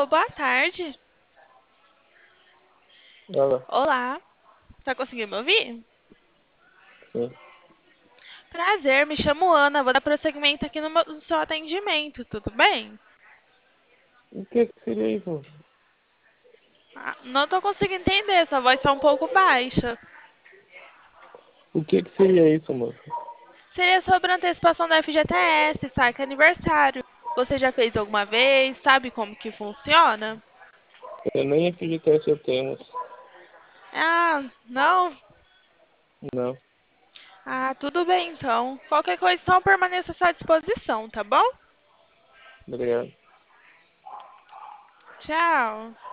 boa tarde. Olá, Olá, tá conseguindo me ouvir? sim. Prazer, me chamo Ana, vou dar prosseguimento aqui no seu atendimento, tudo bem? O que seria isso, moço? Não tô conseguindo entender, sua voz tá um pouco baixa. O que seria isso, moço? Seria sobre a antecipação da FGTS, saque aniversário. Você já fez alguma vez? Sabe como que funciona? Eu nem FGTS eu tenho, moço. Ah, não? Não, Tudo bem então. Qualquer coisa, então, permaneça à sua disposição, tá bom? obrigado. Tchau.